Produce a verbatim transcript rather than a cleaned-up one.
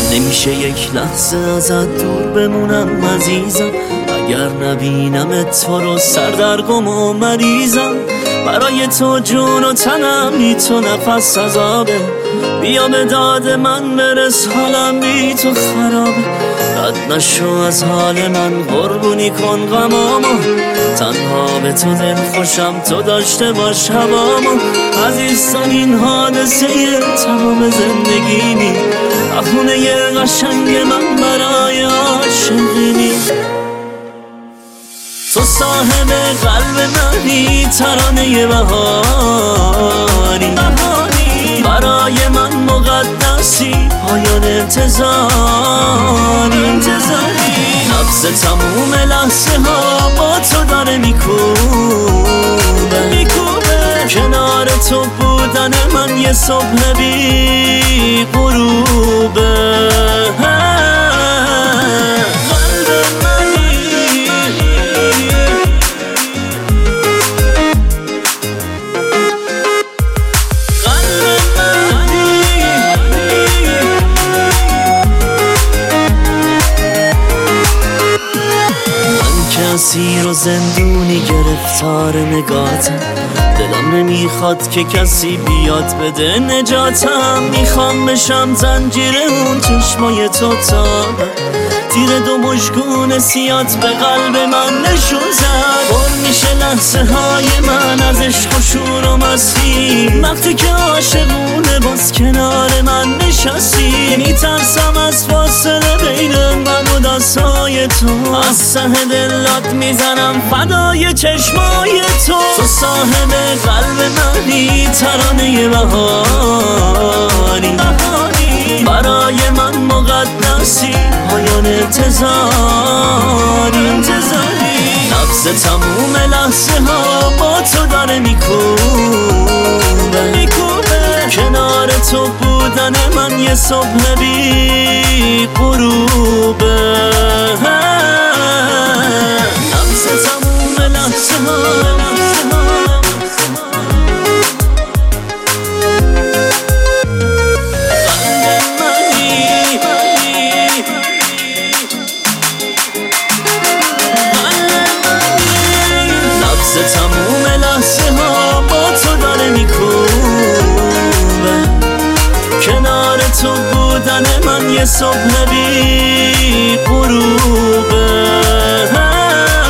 نمیشه یک لحظه ازت دور بمونم عزیزم، اگر نبینمت تو رو سردرگم و مریضم. برای تو جون و تنم بی تو نفس عذابه، بیا به داد من برس حالم بی تو خرابه. رد نشو از حال من قربونی کن غمامو، تنها به تو دل خوشم تو داشته باش هوامو. عزیزم این حادثه تمام زندگیمی، خونه قشنگ من برای عاشقینی. تو صاحب قلب منی، ترانه بهاری برای من مقدسی، پایان انتظاری. نبض تموم لحظه ها با تو داره میکوبه، کنار تو بودن من یه صبح بی غروبه. اسیر و زندونی گرفتار نگاتم، دلم نمیخواد که کسی بیاد بده نجاتم. میخوام بشم زنجیر اون چشمای تو تا تیر دو مشگون سیات به قلب من نشون زد. پر میشه لحظه های من از عشق و شور و مستی، وقتی که عاشقونه باز کنار من نشستی. میترسم از فاصله بین من و دستای تو، از ته دلات میزنم فدای چشمای تو. تو صاحب قلب منی، ترانه بهاری برای من مقدسی، پایان انتظاری. نبض تموم لحظه ها با تو داره میکوبه، کنار تو بودن من یه صبح بی غروبه. نبض تموم لحظه ها تموم لحظه ها با تو داره میکوبه، کنار تو بودن من یه صبح بی غروبه.